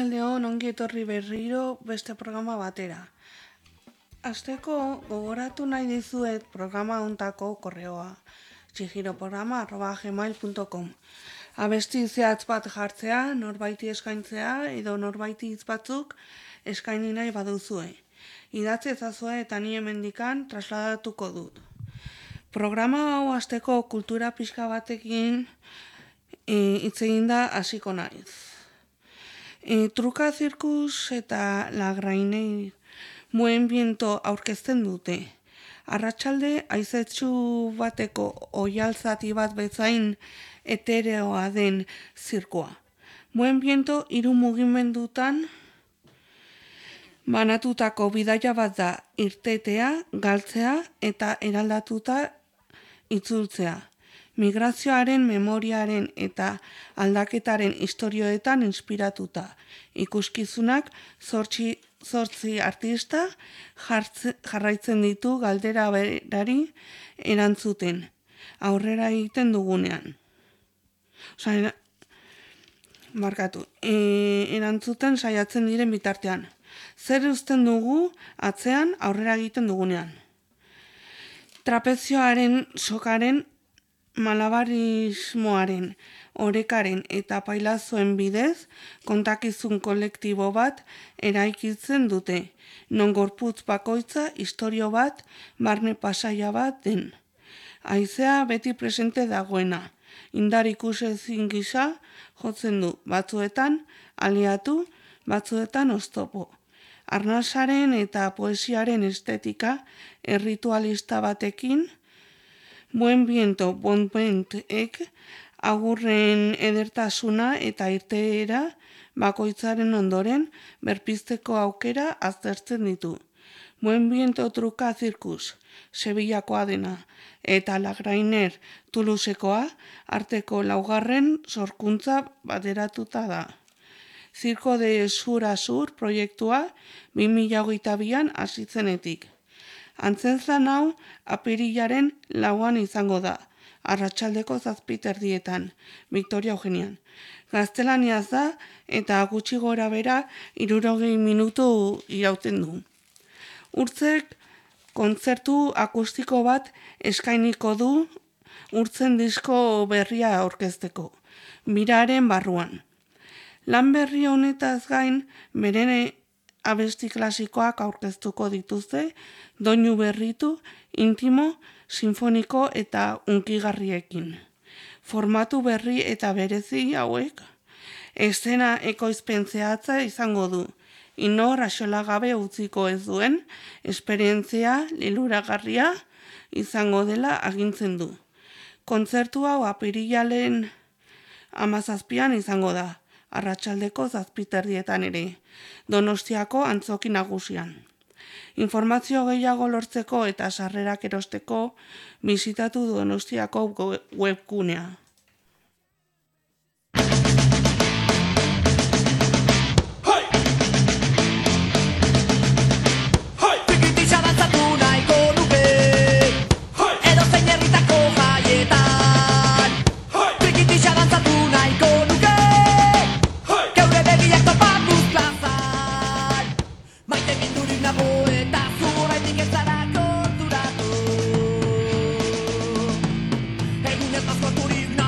Arratsaldeon, ongi etorri berriro beste programa batera. Hasteko gogoratu nahi dizuet programa hontako korreoa, txigiroprograma@gmail.com. Abesti zehatz bat jartzea, norbaiti eskaintzea edo norbaiti hitz batzuk eskaini nahi baduzue. Idatzi ezazue eta ni hemendikan trasladatuko dut. Programa hau hasteko kultura pixka batekin hitz eginda hasiko naiz. Truka Zirkus eta La Grainei Buen Viento aurkezten dute. Arratsalde haizetsu bateko oihaltzati bat bezain etereoa den zirkoa. Buen Viento 3 mugimendutan banatutako bidaia bat da, irtetea, galtzea eta eraldatuta itzultzea. Migrazioaren, memoriaren eta aldaketaren istorioetan inspiratuta. Ikuskizunak 8 artista jarraitzen ditu galdera berari erantzuten, aurrera egiten dugunean. Erantzuten saiatzen diren bitartean. Zer uzten dugu atzean aurrera egiten dugunean. Trapezioaren, sokaren, malabarismoaren, orekaren eta pailazoen bidez kontakizun kolektibo bat eraikitzen dute, non gorputz bakoitza istorio bat, barne pasaia bat den. Haizea beti presente dagoena, indar ikusezin gisa jotzen du, batzuetan aliatu, batzuetan oztopo. Arnasaren eta poesiaren estetika erritualista batekin, Buen Viento, Bon Ventek, agurren edertasuna eta irteera bakoitzaren ondoren berpizteko aukera aztertzen ditu. Buen Viento Truka Zirkus, Sevillakoa dena, eta La Grainer Toulousekoa arteko 4. sorkuntza bateratuta da. Circo de Sur a Sur proiektua 2022an hasi zenetik. Antzezlan hau apirilaren 4 izango da, arratsaldeko 7:30, Victoria Eugenian. Gaztelaniaz da eta gutxi gora bera 60 minutu irauten du. Urtzek kontzertu akustiko bat eskainiko du urtzen disko berria aurkezteko, biraren barruan. Lan berri honetaz gain, beren abesti klasikoak aurkeztuko dituzte, doinu berritu, intimo, sinfoniko eta unkigarriekin. Formatu berri eta berezi hauek, eszena ekoizpen zehatza izango du, inor axolagabe utziko ez duen, esperientzia liluragarria izango dela agintzen du. Kontzertu hau apirilaren 17an izango da, arratsaldeko 7:30 ere, Donostiako antzoki nagusian. Informazio gehiago lortzeko eta sarrerak erosteko bisitatu Donostiako webgunea. Turismo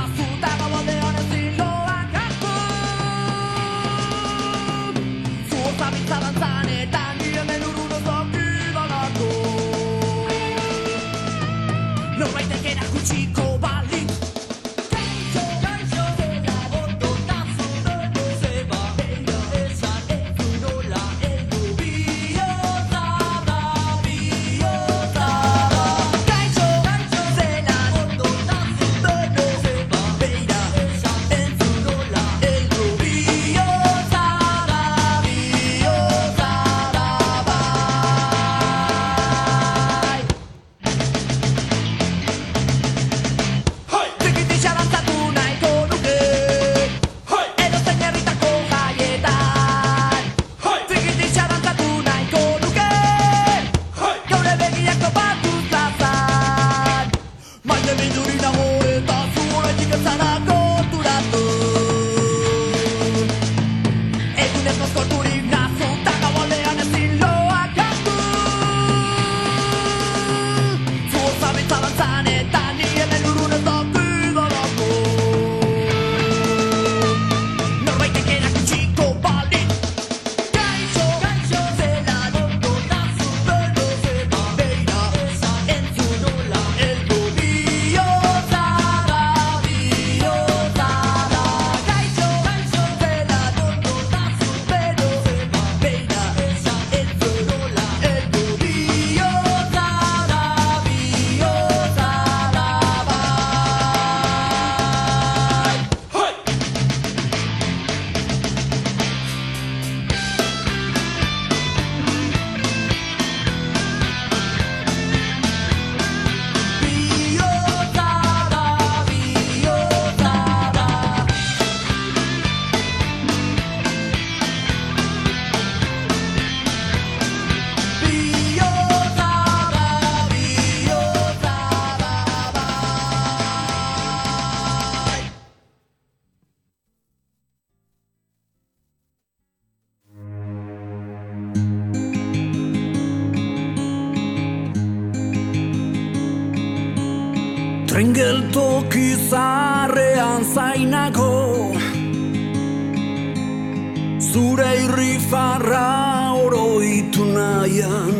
Geltoki zaharrean zainago, zure irrifarra oroitu nahian,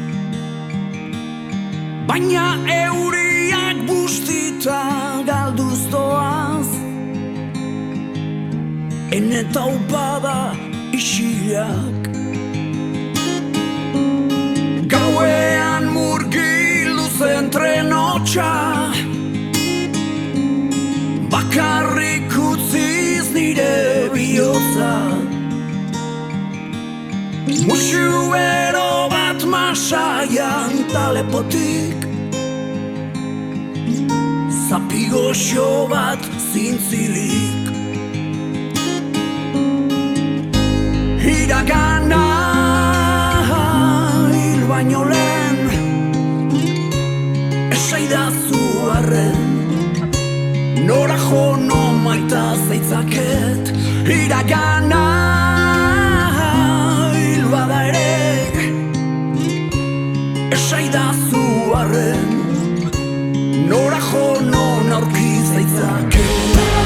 baina euriak bustita galduz doaz, ene taupada isilak. Gauean murgildu zen trenotxa, bakarrik utziz nire bihotza. Musuero bat masaian talepotik, zapigoxo bat zintzilik. Iragana hil baino lehen, esaidazu arren, nora jo no maita zaitzaket. Iragana hil bada ere, esaidazu arren, nora jo no aurki zaitzaket.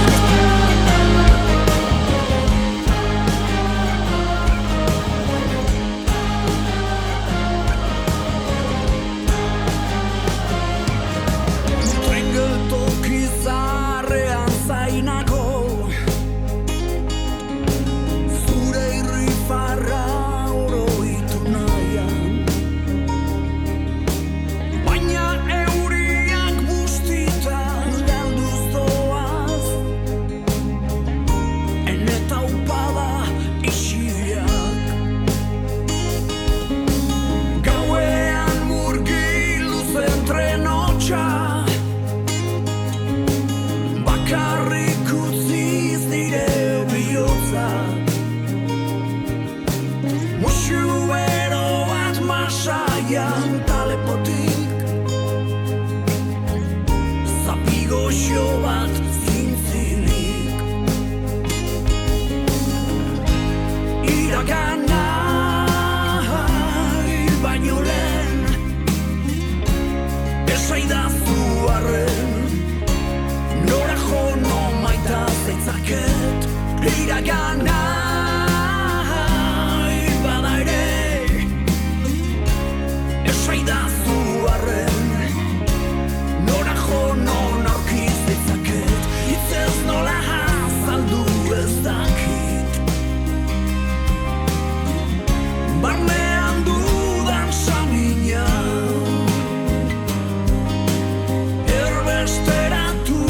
Iragana bada ere, esaidazu arren, nora jo non aurki zaitzaket. Hitzez nola azaldu ez dakit, barnean dudan samina, erbesteratu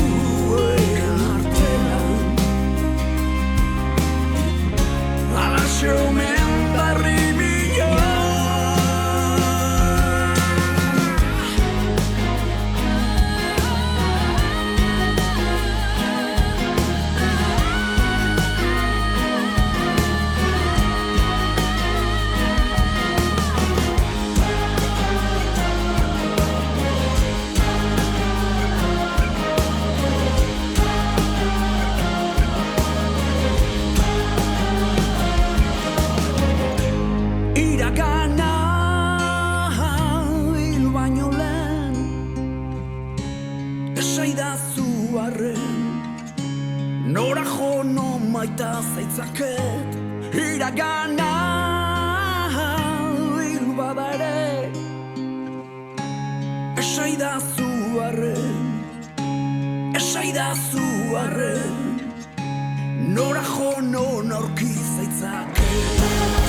omen barri bila. Nora jo no maita zaitzaket. Iragana hil bada ere, esaidazu arren, esaidazu arren, nora jo non aurki zaitzaket.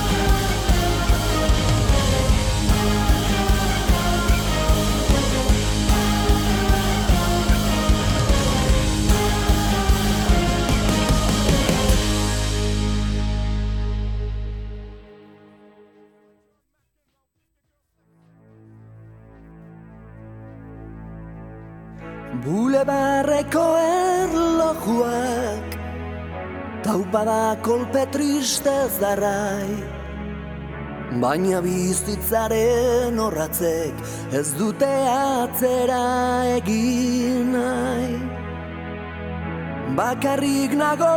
Bulebarreko erlojuak taupada kolpe tristez darrai, baina bizitzaren orratzek ez dute atzera egin nahi. Bakarrik nago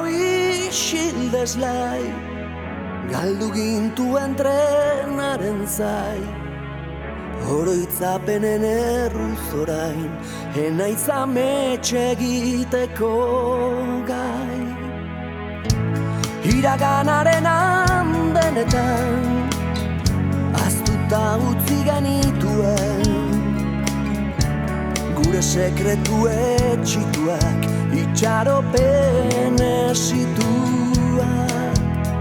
isildeslai, galdu gintuen trenaren zai, oroitzapenen erruz orain, enaiz ametxe egiteko gai. Iraganaren handenetan, aztuta utzi genituen, gure sekretu etxituak, itxaropen esituak.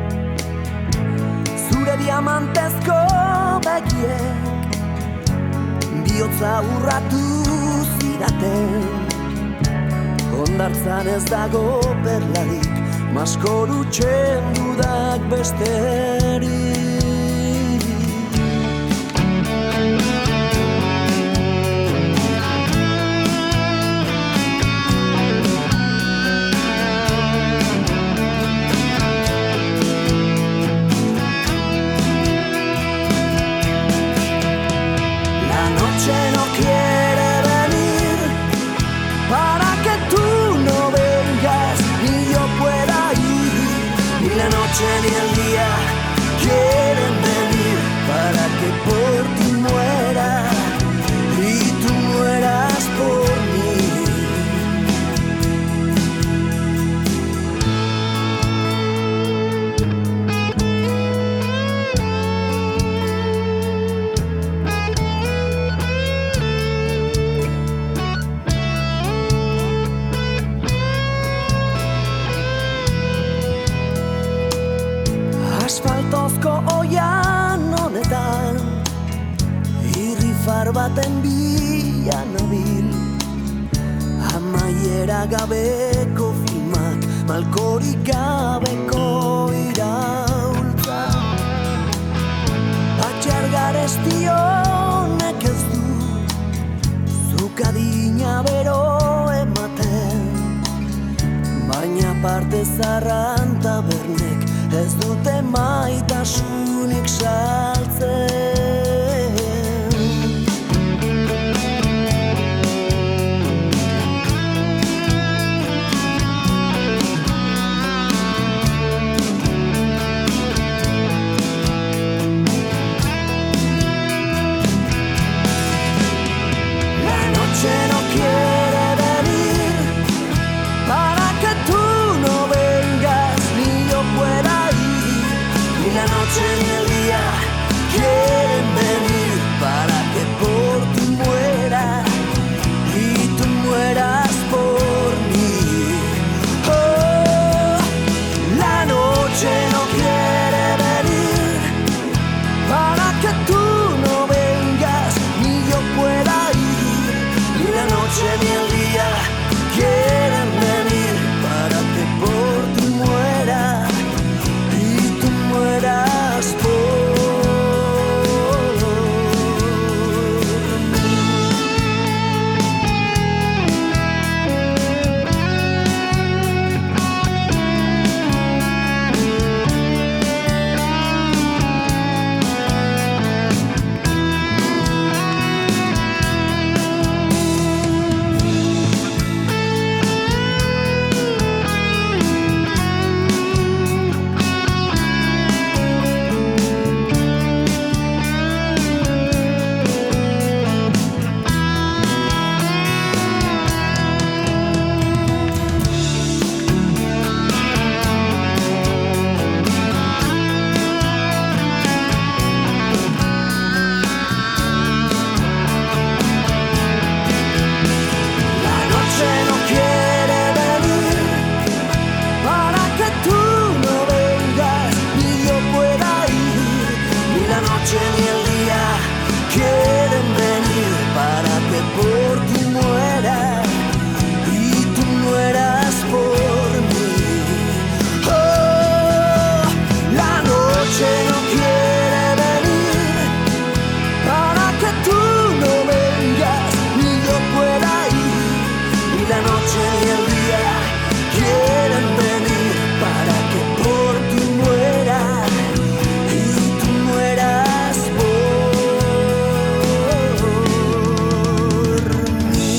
Zure diamantezko begiek, bihotza urratu zidaten, hondartzan ez dago perlarik, maskoru txendudak besterik. Ni el día quieren venir para que por ti muera y tú mueras por mí. Asfaltozko oian honetan, irrifar baten bila nabil, amaiera gabeko filmak, malkorik gabeko iraultza. Atxar garesti honek ez du, zuk adina bero ematen, baina parte zarran tabernek ez dute maitasunik saltzen. La noche no quiere venir para que tú no vengas ni yo pueda ir, ni la noche ni el día quieren venir para que por ti muera y tú mueras por mí. Oh, la noche no quiere venir para que tú no vengas ni yo pueda ir, ni la noche ni el día quieren venir para que por ti muera y tú mueras por mí. La noche no quiere venir para que tú no vengas ni yo pueda ir, ni la noche ni el día quieren venir para que por ti muera y tú mueras por mí. Oh, la noche no quiere venir para que tú no vengas ni yo pueda ir, ni la noche ni el día quieren venir para que por ti muera y tú mueras por mí.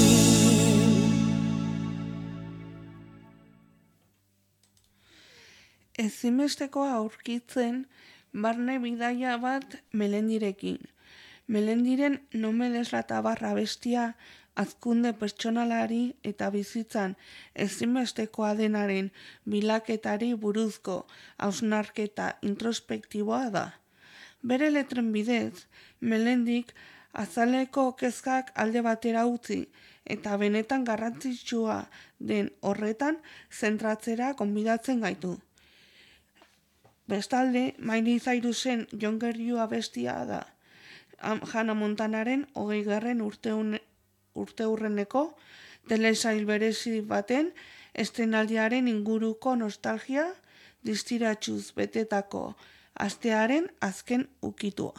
Ezinbestekoa aurkitzen barne bidaia bat Melendirekin. Melendiren Nome des la tabarra bestia hazkunde pertsonalari eta bizitzan ezinbestekoa denaren bilaketari buruzko hausnarketa introspektiboa da. Bere letren bidez, Melendik azaleko kezkak alde batera utzi eta benetan garrantzitsua den horretan zentratzera gonbidatzen gaitu. Bestalde, Miley Cyrusen Younger You abestia da. Hannah Montanaren 20. urteurreneko telesail berezi baten estenaldiaren inguruko nostalgia distiratxuz betetako astearen azken ukitua.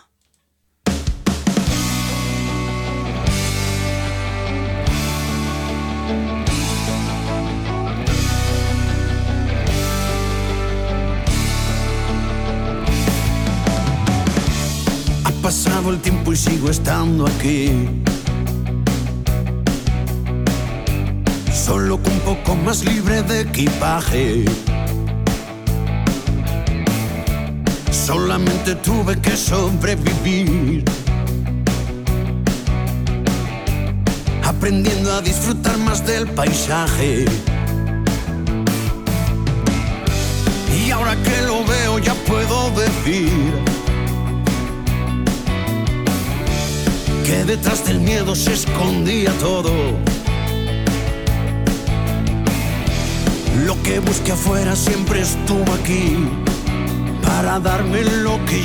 Ha pasado el tiempo y sigo estando aquí, solo que un poco más libre de equipaje. Solamente tuve que sobrevivir, aprendiendo a disfrutar más del paisaje. Y ahora que lo veo ya puedo decir que detrás del miedo se escondía todo. Lo que busqué afuera siempre estuvo aquí, para darme lo que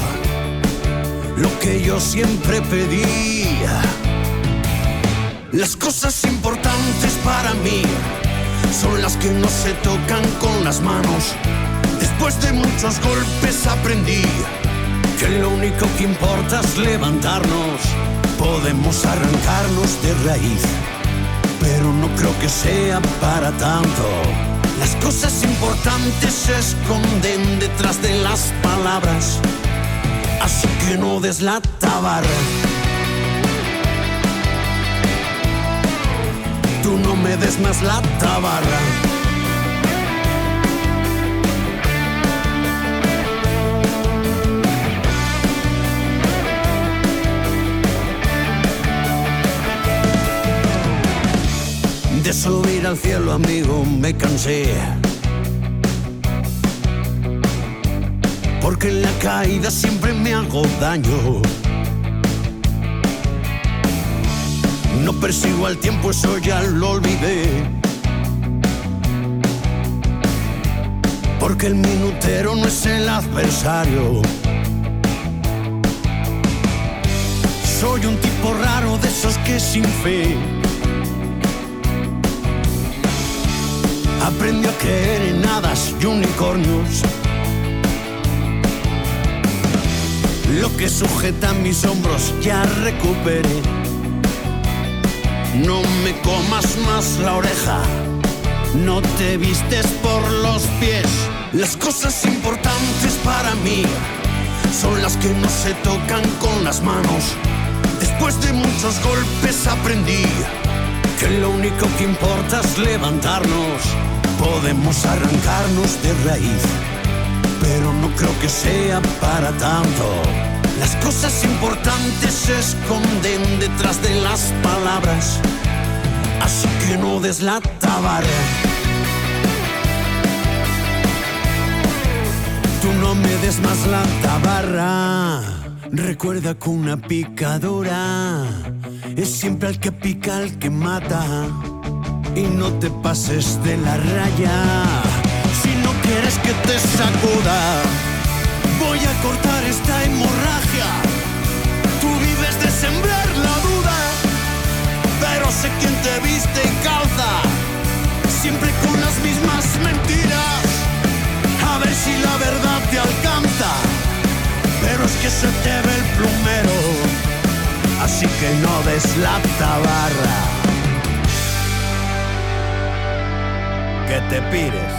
yo siempre pedía. Las cosas importantes para mí son las que no se tocan con las manos. Después de muchos golpes aprendí que lo único que importa es levantarnos. Podemos arrancarnos de raíz, pero no creo que sea para tanto. Las cosas importantes se esconden detrás de las palabras, así que no des la tabarra. Tú no me des más la tabarra. De subir al cielo, amigo, me cansé, porque en la caída siempre me hago daño. No persigo al tiempo, eso ya lo olvidé, porque el minutero no es el adversario. Soy un tipo raro de esos que sin fe aprendió a creer en hadas y unicornios. Lo que sujeta mis hombros ya recuperé. No me comas más la oreja, no te vistes por los pies. Las cosas importantes para mí son las que no se tocan con las manos. Después de muchos golpes aprendí que lo único que importa es levantarnos. Podemos arrancarnos de raíz, pero no creo que sea para tanto. Las cosas importantes se esconden detrás de las palabras, así que no des la tabarra. Tú no me des más la tabarra. Recuerda que una picadura es siempre al que pica al que mata. Y no te pases de la raya. Si no quieres que te sacuda, voy a cortar esta hemorragia. Tú vives de sembrar la duda, pero sé quién te viste y calza, siempre con las mismas mentiras. A ver si la verdad te alcanza, pero es que se te ve el plumero, así que no des la tabarra. Que te pires.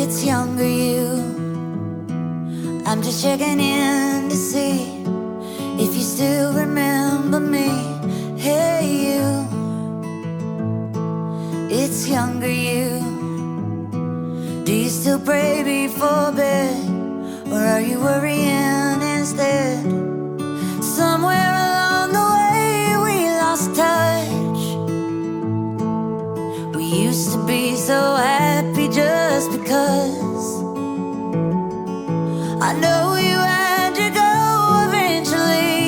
It's younger you. I'm just checking in to see if you still remember me. Hey you. It's younger you. Do you still pray before bed, or are you worrying instead? Somewhere along the way we lost touch. We used to be so happy just because. I know you had to go eventually,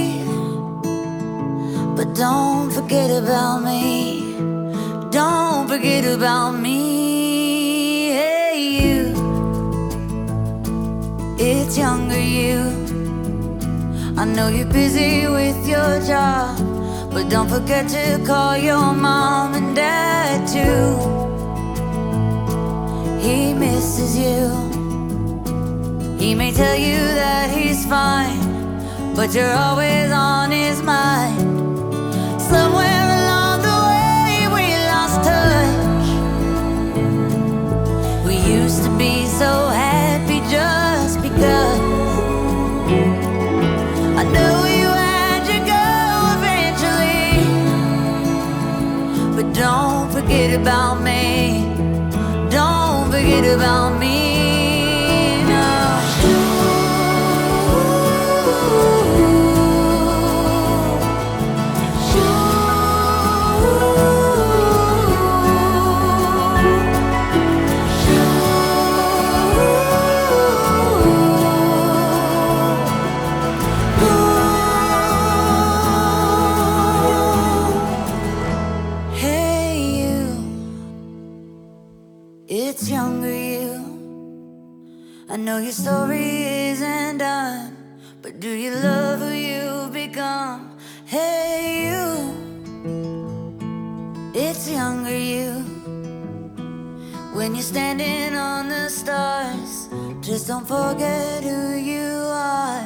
but don't forget about me. Don't forget about me. Hey you. It's younger you. I know you're busy with your job, but don't forget to call your mom and dad too. He misses you. He may tell you that he's fine, but you're always on his mind. Somewhere along the way we lost touch. We used to be so happy just because. I know you had to go eventually, but don't forget about me. Don't forget about me. It's younger you. I know your story isn't done, but do you love who you've become? Hey you. It's younger you. When you're standing on the stars, just don't forget who you are.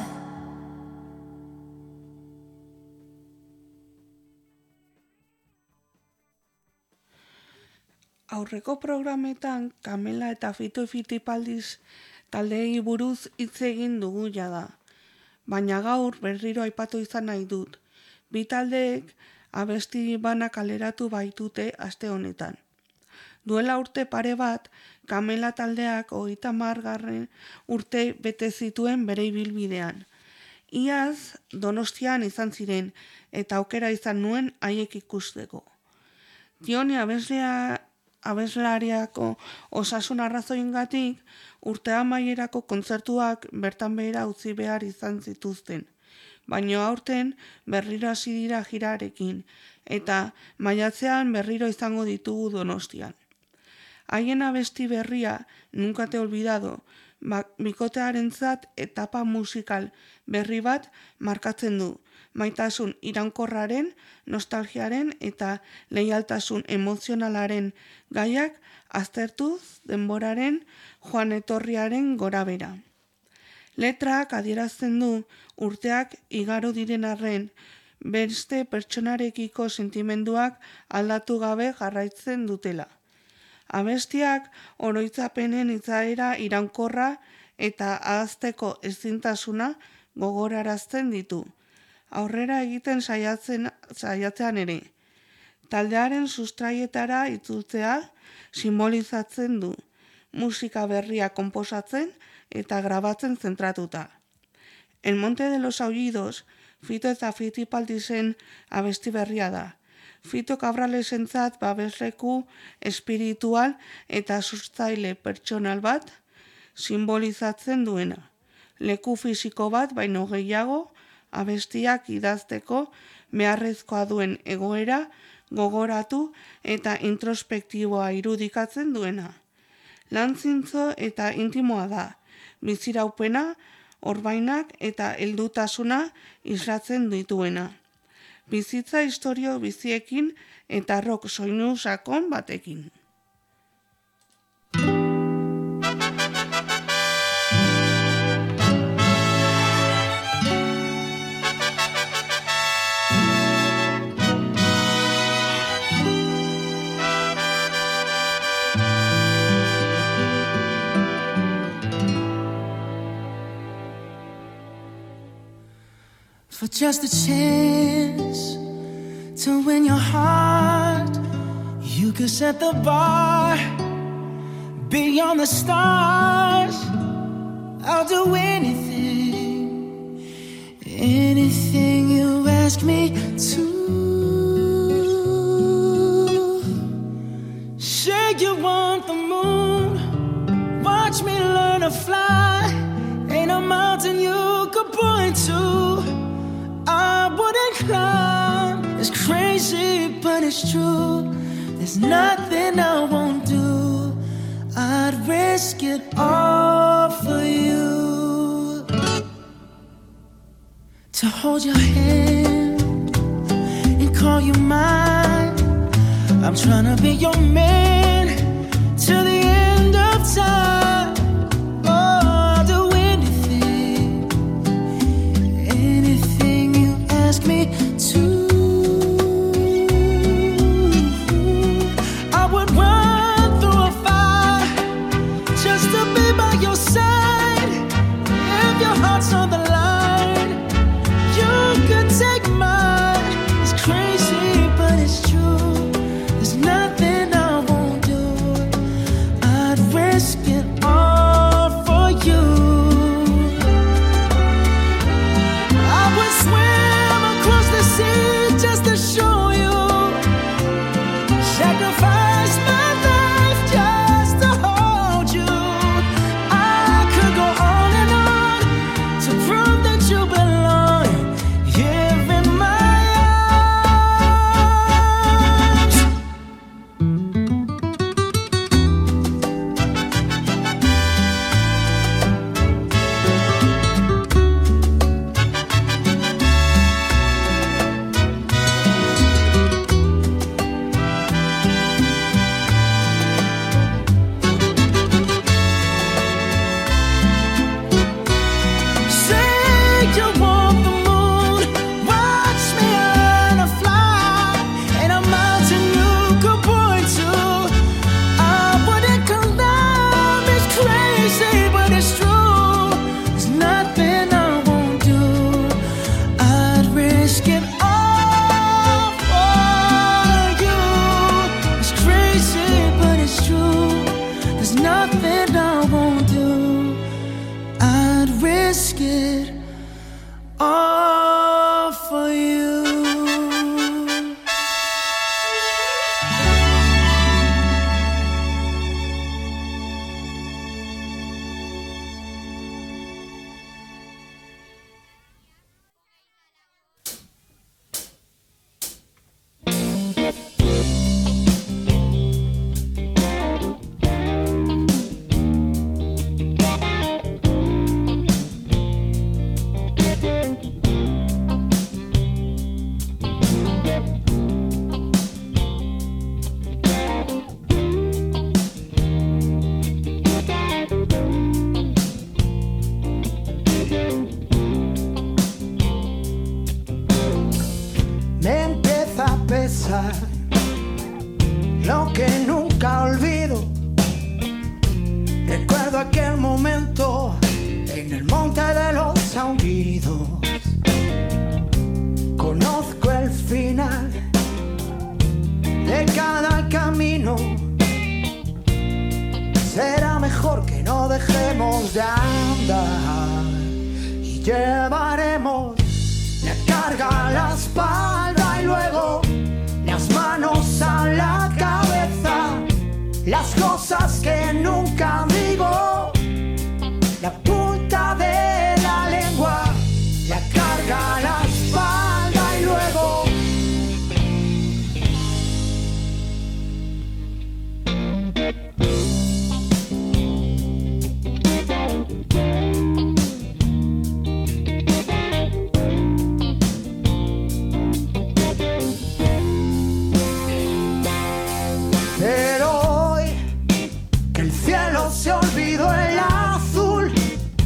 Aurreko programetan Kamela eta Fito Fitipaldiz taldeei buruz hitz egin dugu jada. Baina gaur berriro aipatu izan nahi dut. Bi taldeek abesti bana kaleratu baitute aste honetan. Duela urte pare bat, Kamela taldeak 30. urte bete zituen bere ibilbidean. Iaz Donostian izan ziren eta aukera izan nuen haiek ikusteko. Tioni abeslariako osasun arrazoiengatik urte amaierako kontzertuak bertan behera utzi behar izan zituzten. Baina aurten berriro hasi dira jirarekin eta maiatzean berriro izango ditugu Donostian. Haien abesti berria Nunca te olvidado bikotearentzat etapa musikal berri bat markatzen du. Maitasun iraunkorraren, nostalgiaren eta leialtasun emozionalaren gaiak aztertuz denboraren joan etorriaren gorabera. Letrak adierazten du urteak igaro diren arren, beste pertsonarekiko sentimenduak aldatu gabe jarraitzen dutela. Abestiak oroitzapenen izaera iraunkorra eta ahazteko ezintasuna gogorarazten ditu. Aurrera egiten saiatzean ere. Taldearen sustraietara itzultzea simbolizatzen du, musika berria konposatzen eta grabatzen zentratuta. El Monte de los Aullidos, Fito eta Fitipaldizen abesti berria da. Fito Cabralesentzat babesleku espiritual eta sustaile pertsonal bat simbolizatzen duena. Leku fisiko bat baino gehiago abestiak idazteko beharrezkoa duen egoera gogoratu eta introspektiboa irudikatzen duena. Lan zintzo eta intimoa da, biziraupena, orbainak eta heldutasuna islatzen dituena. Bizitza istorio biziekin eta rock soinu sakon batekin. just a chance to win your heart. You could set the bar beyond the stars. I'll do anything, anything you ask me to. Say you want the moon, watch me learn to fly. Ain't a mountain you could point to I wouldn't climb. It's crazy, but it's true. There's nothing I won't do. I'd risk it all for you. To hold your hand and call you mine. I'm trying to be your man till the end of time. Oh, I'll do anything, anything you ask me to. I would run through a fire just to be by your side. If your heart's on the line, you could take mine. It's crazy, but it's true. There's nothing I won't do. I'd risk it all for you. I would swim across the sea just to show you. Sacrifice my life just to hold you. I could go on and on to prove that you belong here in my arms. Say you want the moon, watch me learn to fly. Ain't a mountain you could point to I wouldn't climb. It's crazy, but it's true. There's nothing I won't do. I'd risk it all for you. It's crazy, but it's true. There's nothing I won't do. I'd risk it all for you. Me empieza a pesar lo que nunca olvido. Recuerdo aquel momento en el monte de los aullidos. Conozco el final de cada camino. Será mejor que no dejemos de andar y llevaremos la carga a la espalda y luego las manos a la cabeza. Las cosas que nunca digo, la punta de la lengua, la carga a la espalda y luego pero hoy que el cielo se olvidó el azul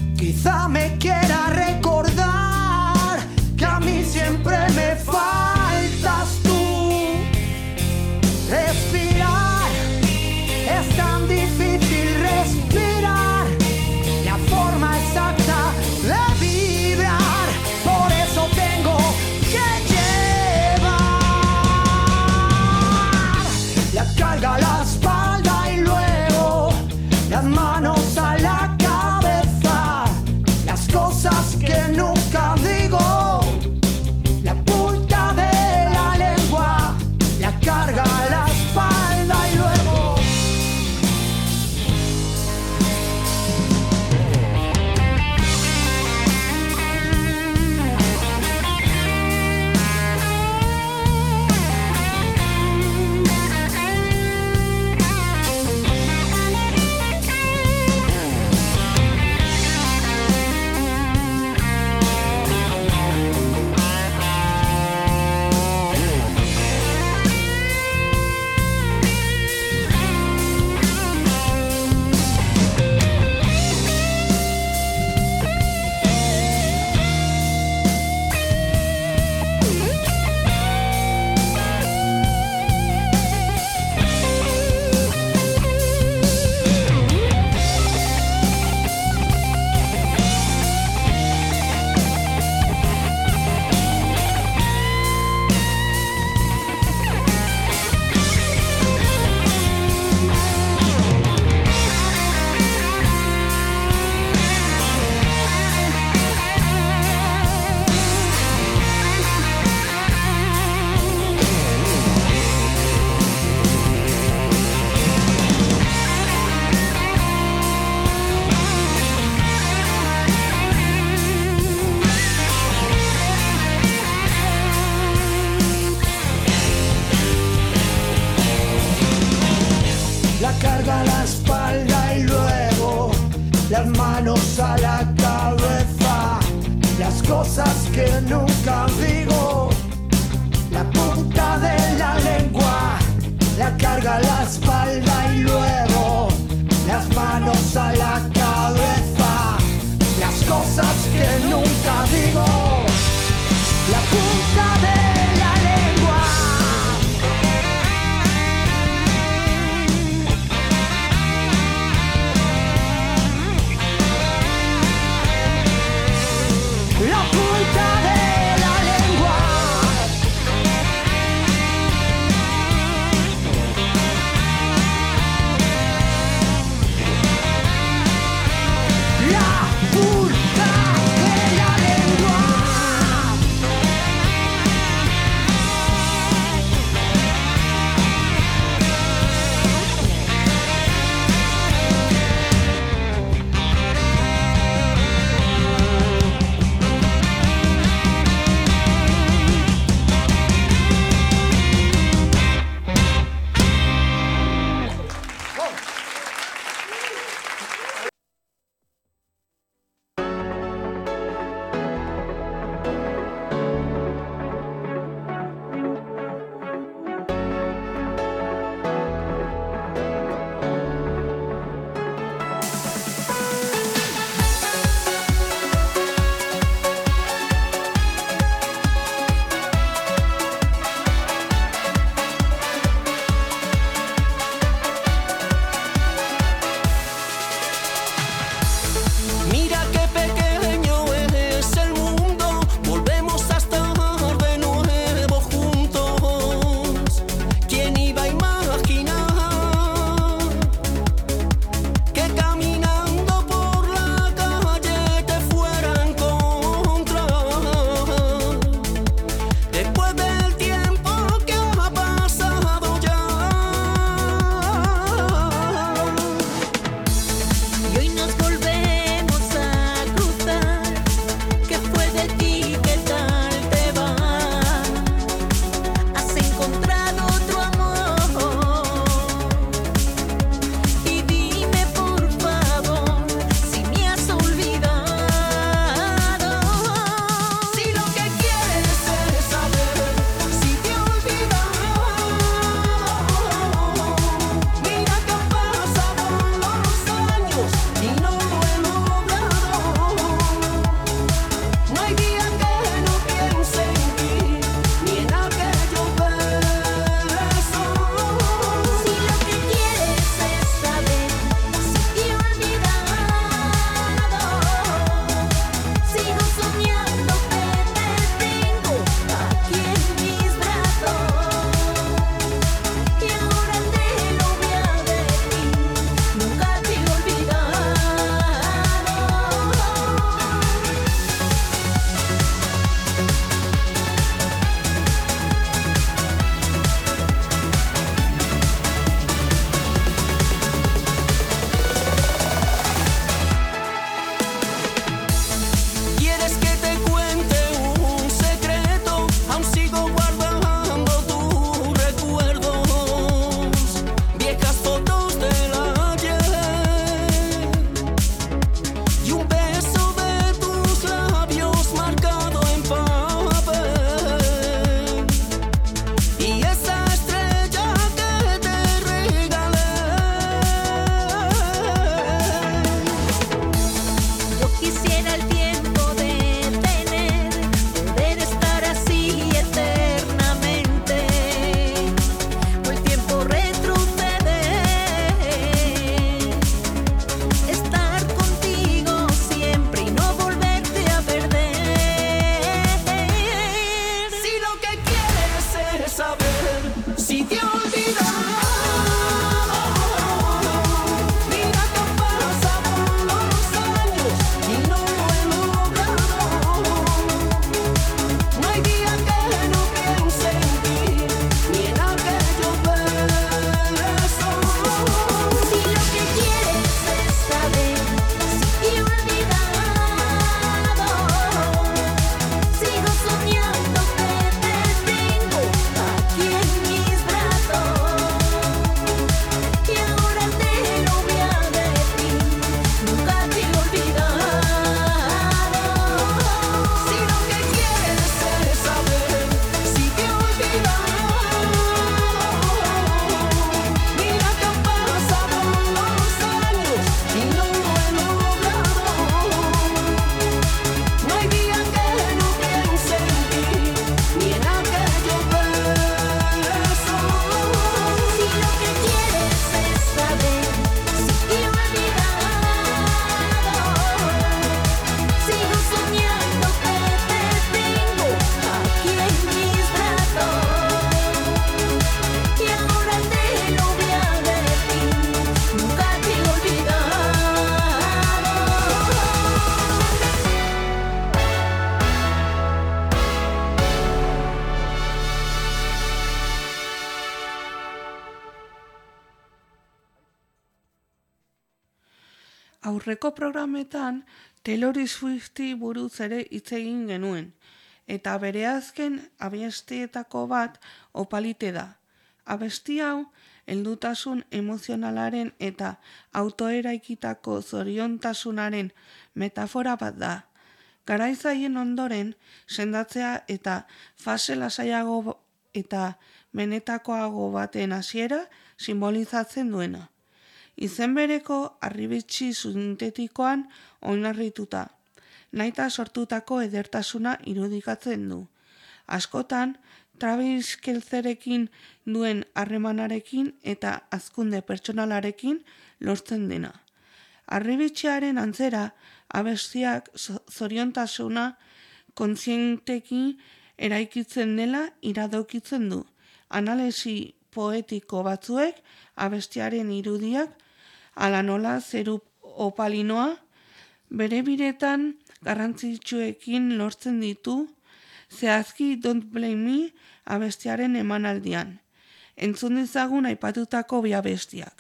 Aurreko programetan Taylor Swifti buruz ere hitz egin genuen, eta bere azken abestietako bat Opalite da. Abesti hau, heldutasun emozionalaren eta autoeraikitako zoriontasunaren metafora bat da. Garaizaien ondoren, sendatzea eta fase lasaiago eta benetakoago baten hasiera simbolizatzen duena. Izen bereko harribitxi sintetikoan oinarrituta, nahita sortutako edertasuna irudikatzen du. Askotan, Travis Kelcerekin duen harremanarekin eta hazkunde pertsonalarekin lortzen dena. Harribitxiaren antzera, abestiak zoriontasuna kontzienteki eraikitzen dela iradokitzen du. Analisi poetiko batzuek abestiaren irudiak ala nola zeru opalinoa bere biretan garrantzitsuekin lortzen ditu, zehazki Don't Blame Me abestiaren emanaldian. Entzun dezagun aipatutako bi abestiak.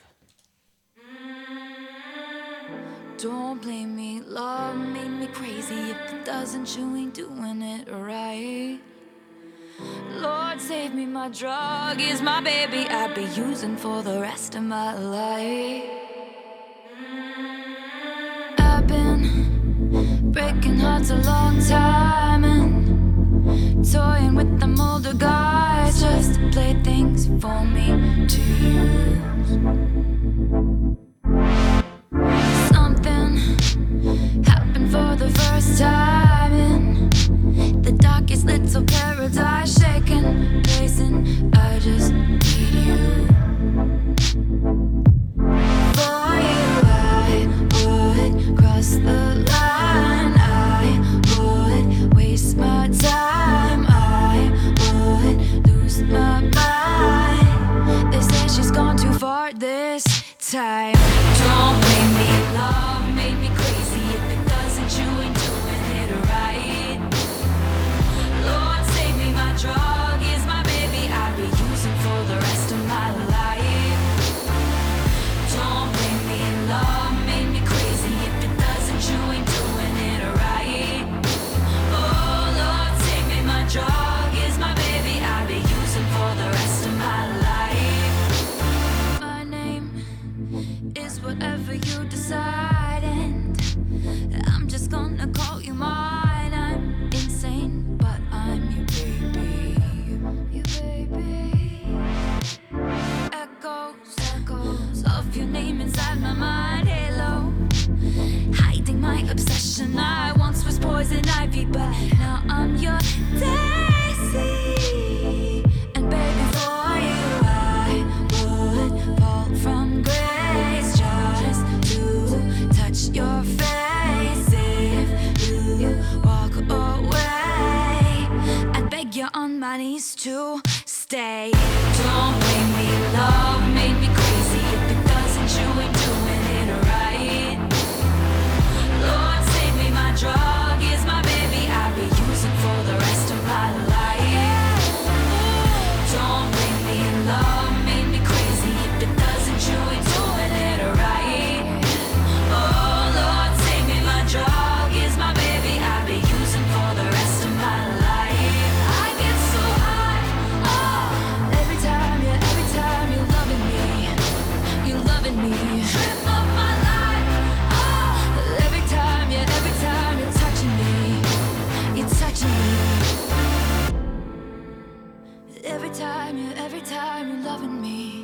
Don't blame me, love made me crazy. If it doesn't, you ain't doing it right. Lord save me, my drug is my baby. I'll be using for the rest of my life. I've been breaking hearts a long time and toying with them older guys just to play things for me to use. Something happened for the first time in the darkest little paradise, shaking, pacing. I just need you. For you, I would cross the line. I would waste my time. I would lose my mind. They say she's gone too far this time. Don't blame me, love made me crazy. If it doesn't, you ain't doing it right. Lord save me, my drug is my baby. I'll be using for the rest of my life. Don't blame me, love made me crazy. If it doesn't, you ain't doing it right. Oh Lord save me, my drug is my baby. I'll be using for the rest of my life. My name is whatever you decide, and I'm just gonna call you mine. I'm insane, but I'm your baby. Your baby. Echoes of your name inside my mind. Halo, hiding my obsession. I once was poison ivy, but now I'm your daisy. And baby, for you I would fall from grace just to touch your face. If you walk away, I'd beg you on my knees to stay. Don't blame me, love made me crazy. If it doesn't, you ain't doing it right. Lord save me, my drug is my baby. I'll be using for the rest of my life. Don't blame me, love made me crazy. If it doesn't, you ain't doing it right. Oh Lord save me, my drug is my baby. I'll be using for the rest of my life. I get so high, oh, every time you're loving me, you're loving me. Trip of my life, oh, every time you're touching me, you're touching me. Every time you're loving me.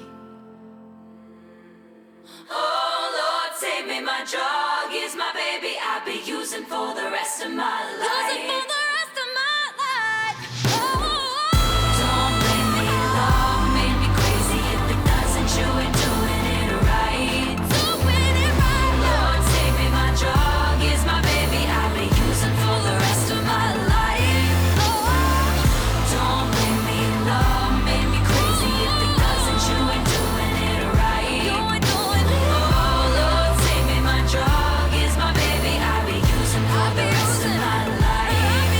Oh Lord save me, my drug is my baby. I'll be using for the rest of my life. Using for the rest of my life. Oh. Don't blame me, love made me crazy. If it doesn't, you ain't doing it right. Doing it right. Lord save me, my drug is my baby. I'll be using for the rest of my life. Oh. Don't blame me, love made me crazy. If it doesn't, you ain't doing it right. You ain't doing it. Oh Lord save me, my drug is my baby. I'll be using for the rest of my life.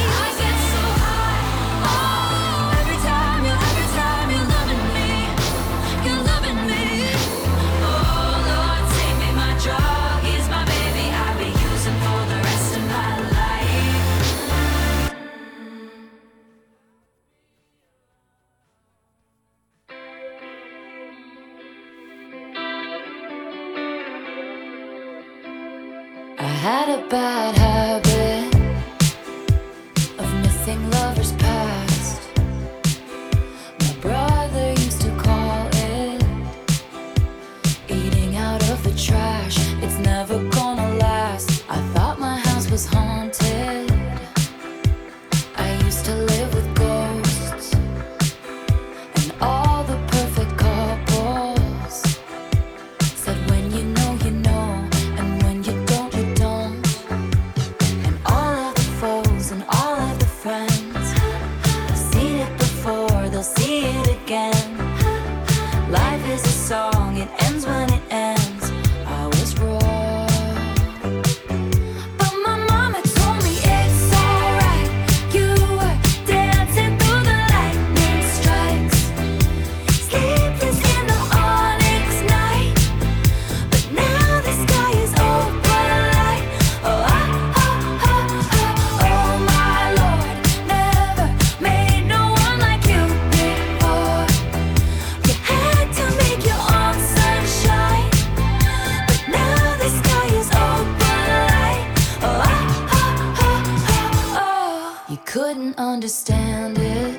had a bad habit of missing lovers past. My brother used to call it eating out of the trash. It's never gonna last. I thought my house was haunted. I used to live with ghosts and all the perfect couples said when you know, and when you don't, you don't. And all of the foes and all of the friends have seen it before, they'll see it again. Life is a song, it ends when it ends. I was wrong, but my mama told me it's alright. You were dancing through the lightning strikes, sleepless in the onyx night. But now the sky is open light. Oh, oh, oh, oh, oh, oh my Lord, never made no one like you before. You had to make your own sunshine, but now the sky is open light. Oh, oh, oh, oh, oh, oh. You couldn't understand it,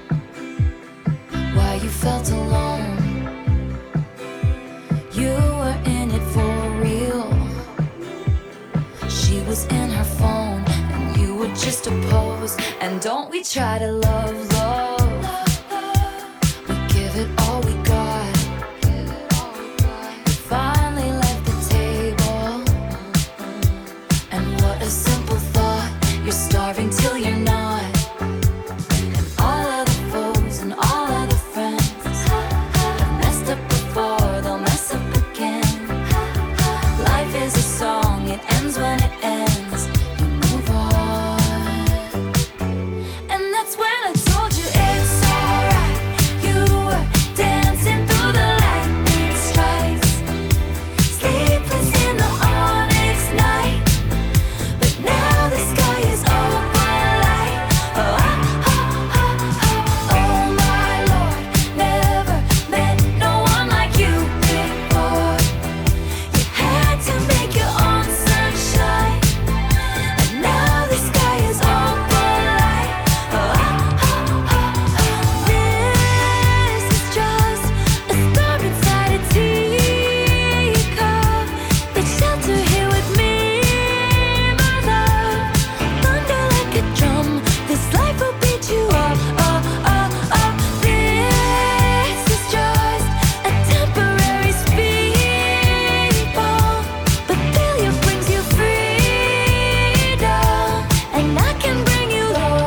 why you felt alone. You were in it for real. She was in her phone and you were just a pose. And don't we try to love, we give it all we got. You finally left the table, and what a simple thought. You're starving till you're not. And all of the foes and all of the friends have messed up before, they'll mess up again. Life is a song, it ends when it ends. You move on. And that's when I told you it's alright. You were dancing through the lightning strikes, sleepless in the onyx night. But now the sky is open light. Oh, oh, oh, oh, oh, oh my Lord, never met no one like you before. You had to make your own sunshine, and now the sky is open light. Oh, oh, oh, oh, oh. This is just a storm inside a teacup. Take shelter here with me, my love. Thunder like a drum, this life will beat you up. Oh, oh, oh. This is just a temporary speed bump, but failure brings you freedom, and I can bring you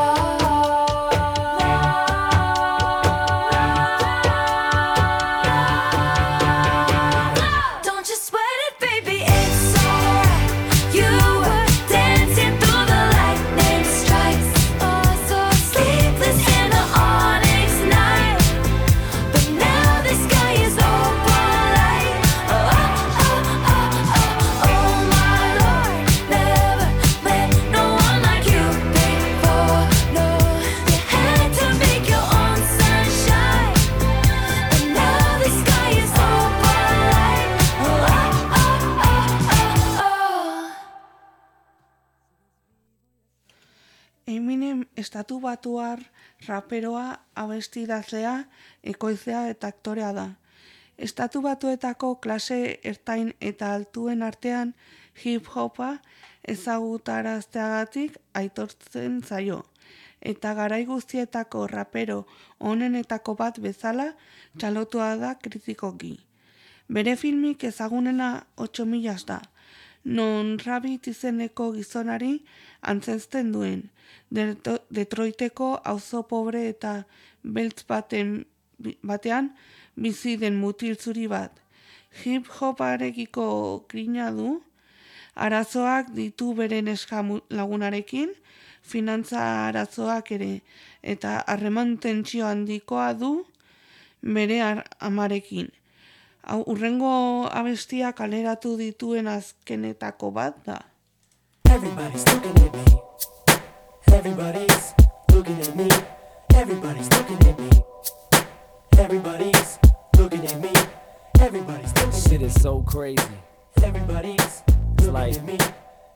love. Don't you sweat it, baby, it's alright. You were dancing through the lightning strikes, oh, so sleepless in the onyx night. But now the sky is open light. Oh, oh, oh, oh, oh, oh my Lord, never met no one like you before. No, you had to make your own sunshine, and now the sky is open light. Oh, oh, oh, oh, oh, oh. Eminem estatu batuar raperoa, abestidazlea, ekoizlea eta aktorea da. Estatu batuetako klase ertain eta altuen artean hip-hopa ezagutarazteagatik aitortzen zaio, eta garai guztietako rapero onenetako bat bezala txalotua da kritikoki. Bere filmik ezagunena 8.000 da, non Rabbit izeneko gizonari antzezten duen, Detroiteko auzo pobre eta beltz batean bizi den mutil zuri bat. Hip-hoparekiko grina du, arazoak ditu bere neska lagunarekin, finantza arazoak ere, eta harreman tentsio handikoa du bere amarekin. Hurrengo abestia kaleratu dituen azkenetako bat da. Everybody's looking at me. Everybody's looking at me. Everybody's looking at me. Everybody's looking at me. Everybody's looking at me. Shit is so crazy. Everybody's It's looking like at me.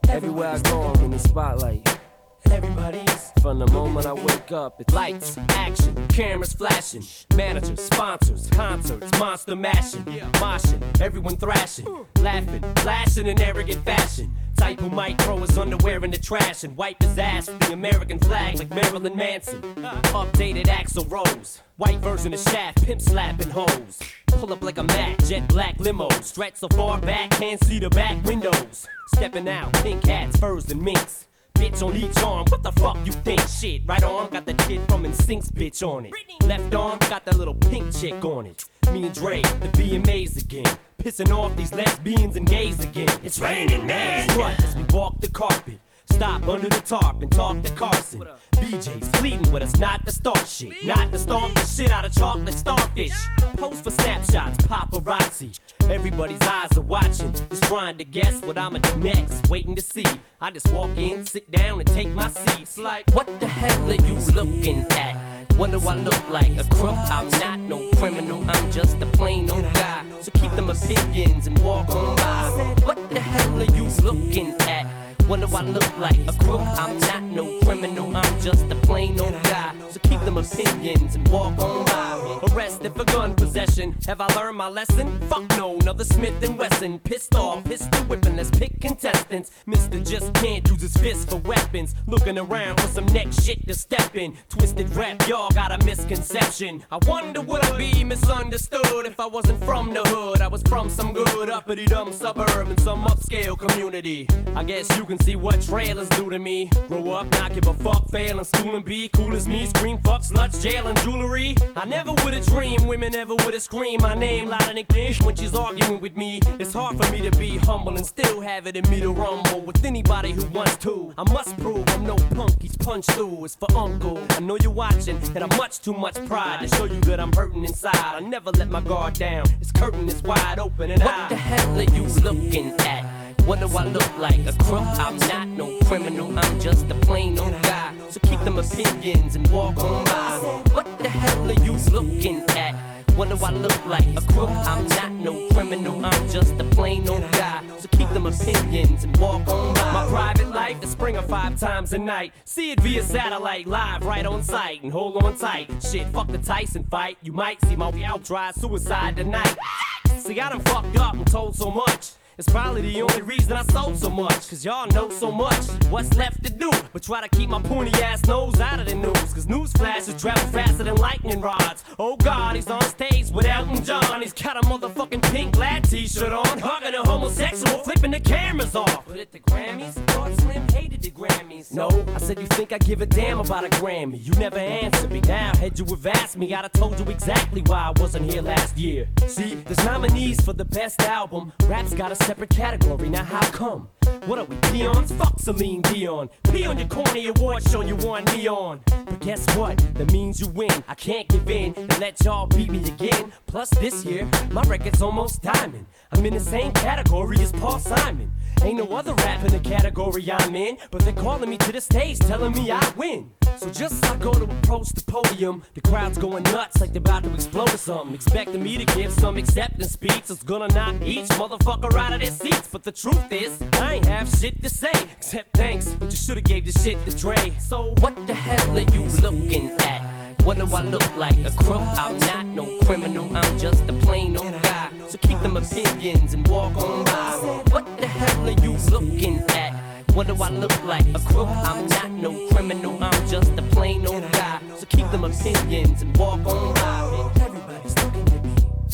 Everywhere I go, I'm in the spotlight. Everybody's From the moment I wake up, it's lights, action, cameras flashing, managers, sponsors, concerts, monster mashing, moshing, everyone thrashing, laughing, flashing in arrogant fashion. Type who might throw his underwear in the trash and wipe his ass with the American flag like Marilyn Manson. Updated Axl Rose, white version of Shaft, pimp slapping hoes. Pull up like a Mac, jet black limo, stretch so far back, can't see the back windows. Stepping out, pink hats, furs and minks. Bitch on each arm, what the fuck you think? Shit, right arm got the kid from NSYNC's bitch on it. Left arm got that little pink chick on it. Me and Dre, the BMAs again. Pissing off these lesbians and gays again. It's raining, man. Strut as we walk the carpet. Stop under the tarp and talk to Carson. BJ's pleading with us not to start shit. Not to stomp the shit out of chocolate starfish. Post for snapshots, paparazzi. Everybody's eyes are watching. Just trying to guess what I'ma do next. Waiting to see. I just walk in, sit down and take my seat. It's like, what the hell are you looking at? What do I look like? A crook? I'm not no criminal. I'm just a plain old guy. So keep them opinions and walk on by. What the hell are you looking at? What do I look like? A crook? I'm not no criminal. I'm just a plain old guy. So keep them opinions and walk on by. Arrested for gun possession. Have I learned my lesson? Fuck no, another Smith & Wesson. Pissed off, pistol whipping. Let's pick contestants. Mister just can't use his fists for weapons. Looking around for some next shit to step in. Twisted rap, y'all got a misconception. I wonder would I be misunderstood if I wasn't from the hood. I was from some good uppity dumb suburb in some upscale community. I guess you can see what trailers do to me. Grow up, not give a fuck, fail in school and be cool as me. Scream fuck, sluts, jail and jewelry. I never would've dreamed women ever would've screamed my name loud and clear when she's arguing with me. It's hard for me to be humble and still have it in me to rumble with anybody who wants to. I must prove I'm no punk, he's punched through. It's for uncle, I know you're watching, and I'm much too much pride to show you that I'm hurting inside. I never let my guard down, this curtain is wide open and what the hell are you looking at? What do I look like? A crook? I'm not no criminal. I'm just a plain old guy. So keep them opinions and walk on by. What the hell are you looking at? What do I look like? A crook? I'm not no criminal. I'm just a plain old guy. So keep them opinions and walk on by. My private life is Springer 5 times a night. See it via satellite, live right on site. And hold on tight. Shit, fuck the Tyson fight. You might see my out try suicide tonight. See, I done fucked up and told so much. It's probably the only reason I sold so much. Cause y'all know so much. What's left to do? But try to keep my pointy ass nose out of the news. Cause news flashes travel faster than lightning rods. Oh God, he's on stage with Elton John. He's got a motherfucking pink lad t-shirt on. Hugging a homosexual, flipping the cameras off. But at the Grammys, thought Slim hated the Grammys. No, I said you think I give a damn about a Grammy. You never answered me. Now, had you have asked me, I'd have told you exactly why I wasn't here last year. See, there's nominees for the best album. Rap's got a separate category, now how come? What are we, peons? Fuck Celine Dion. Pee on your corny award show you want me on. But guess what? That means you win. I can't give in and let y'all beat me again. Plus this year, my record's almost diamond. I'm in the same category as Paul Simon. Ain't no other rap in the category I'm in, but they're calling me to the stage, telling me I win. So just as I go to approach the podium, the crowd's going nuts like they're about to explode or something. Expecting me to give some acceptance speech that's gonna knock each motherfucker out of their seats. But the truth is, I ain't have shit to say, except thanks, but you should've gave this shit to Dre. So what the hell are you looking at? What do I look like? A crook? I'm not no criminal. I'm just a plain old guy. So keep them opinions and walk on by. What the hell are you looking at? What do I look like? A crook? I'm not no criminal. I'm just a plain old guy. So keep them opinions and walk on by. Everybody's looking at me.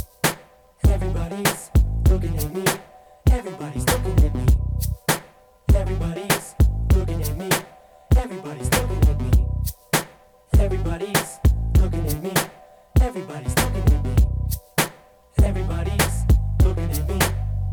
Everybody's looking at me. Everybody's looking at me. Everybody's looking at me. Everybody's looking at me. Everybody's looking at me. Everybody's looking at me. Everybody's looking at me.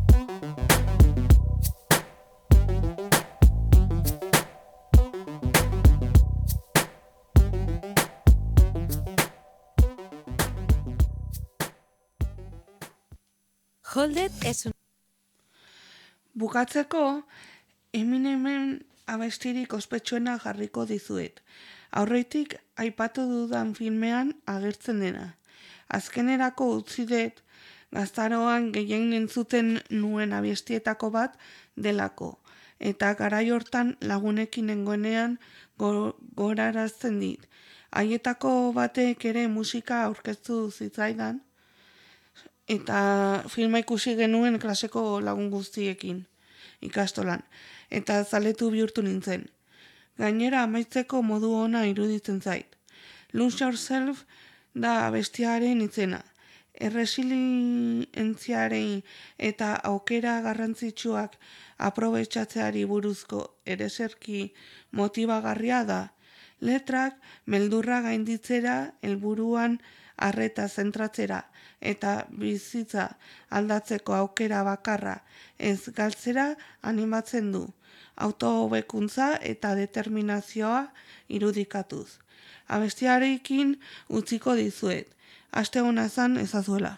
Holded es un... Bukatzeko, Eminemen abestirik ospetsuena jarriko dizuet. Aurretik aipatu dudan filmean agertzen dena. Azkenerako utzi dut gaztaroan gehien entzuten nuen abestietako bat delako. eta garai hortan lagunekin nengoenean gorarazten dit. Haietako batek ere musika aurkeztu zitzaidan, eta filma ikusi genuen klaseko lagun guztiekin ikastolan, eta zaletu bihurtu nintzen. Gainera amaitzeko modu ona iruditzen zait. Lose Yourself da bestiaren izena. Erresilientziaren eta aukera garrantzitsuak aprobetxatzeari buruzko ereserki motibagarria da. Letrak meldurra gainditzera, helburuan arreta zentratzera eta bizitza aldatzeko aukera bakarra ez galtzera animatzen du. Autohobekuntza eta determinazioa irudikatuz. Abestiarekin utziko dizuet. Aste ona izan ezazuela.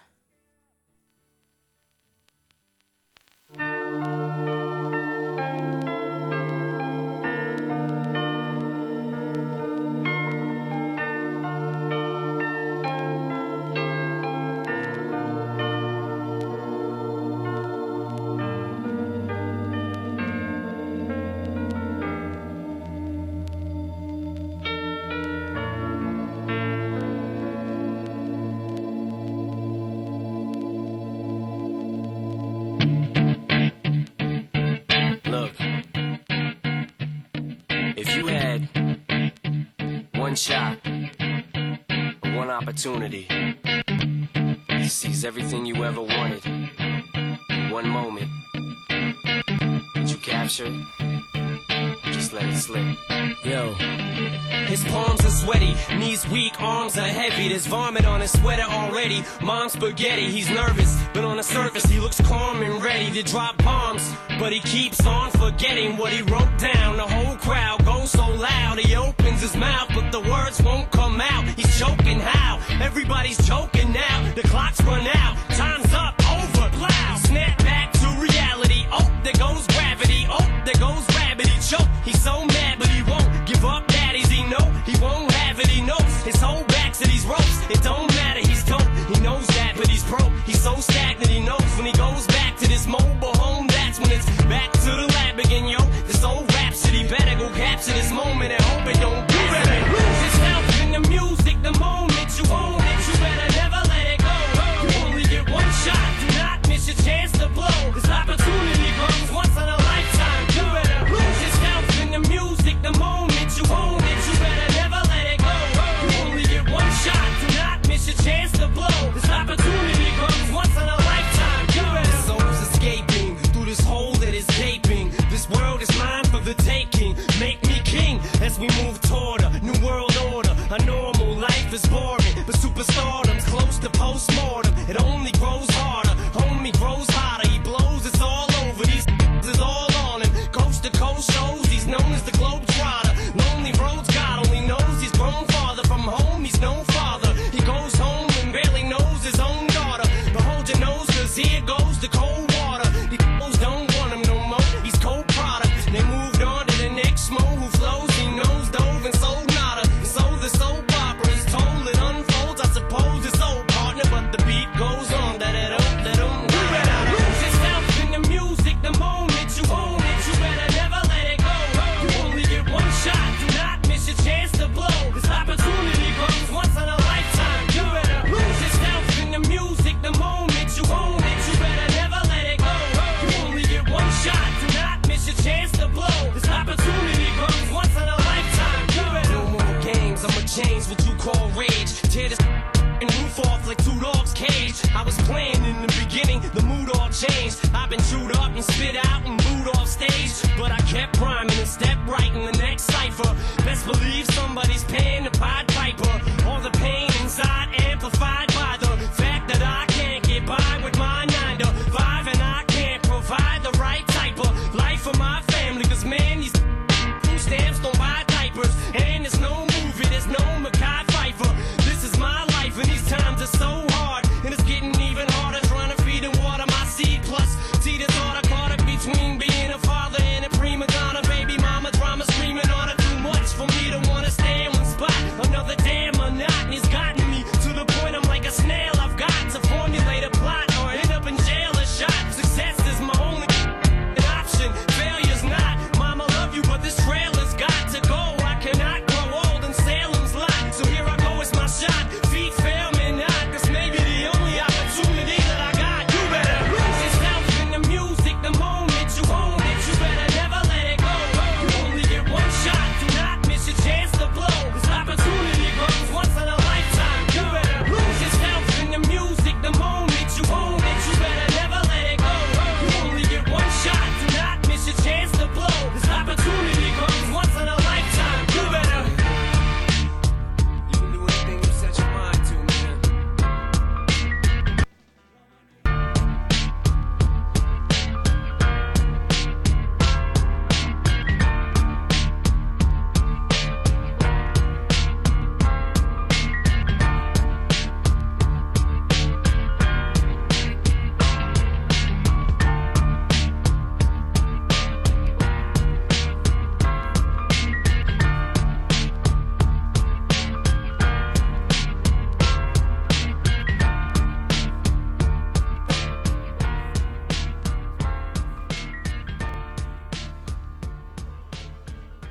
One shot, one opportunity to seize everything you ever wanted. One moment, did you capture it? Just let it slip. Yo. His palms are sweaty, knees weak, arms are heavy. There's vomit on his sweater already. Mom's spaghetti, he's nervous, but on the surface he looks calm and ready to drop bombs. But he keeps on forgetting what he wrote down. The whole crowd goes so loud, he opens his mouth, but the words won't come out. He's choking how? Everybody's choking now. The clock's run out, time's up, over, plow. Snap back to reality, oh, there goes gravity. Oh, there goes rabbit, he choke. He's so mad, but he won't give up. Daddies, he know he won't have it, he knows his whole back to these ropes. It don't matter, he's dope, he knows that, but he's broke. He's so stagnant, he knows when he goes back to this mobile home, that's when it's back to the lab again, yo. This old rhapsody better go capture this moment and hope it don't get better. Lose yourself in the music, the moment you own it, you better never let it go. You only get one shot, do not miss your chance to blow. This opportunity comes once in a lifetime. You better lose yourself in the music, the moment you own it, you better never let it go. You only get one shot, do not miss your chance to blow. This opportunity comes once in a lifetime. You better. Souls escaping through this hole that is gaping. This world is mine for the taking. Make me king as we move toward a new world order. A normal life is boring, but superstardom's close to postmortem. It only grows harder, homie grows hotter. He blows, it's all over. These is all on him. Coast to coast shows, he's known as the Globetrotter. Lonely roads, God only knows he's grown farther from home. He's no father. He goes home and barely knows his own daughter. But hold your nose, cause here goes the cold water. These don't want him no more. He's cold product. They moved on to the next mo who flows. He knows dove and sold nada. So the soap opera is told, it unfolds. I suppose it's old partner, but the beat goes on. You better lose yourself in the music, the moment you own it, you better never let it go. You only get one shot, do not miss your chance to blow. This opportunity comes once in a lifetime. You better lose yourself in the music, the moment you own it, you better never let it go. You only get one shot, do not miss your chance to blow. This opportunity comes once in a lifetime. You better. No more games, I'ma change what you call rage. Tear this and roof off like two dogs' cage. I was playing in the beginning, the mood all changed. I've been chewed up and spit out and booed off stage, but I kept rhyming and stepped right in the next cipher. Best believe somebody's paying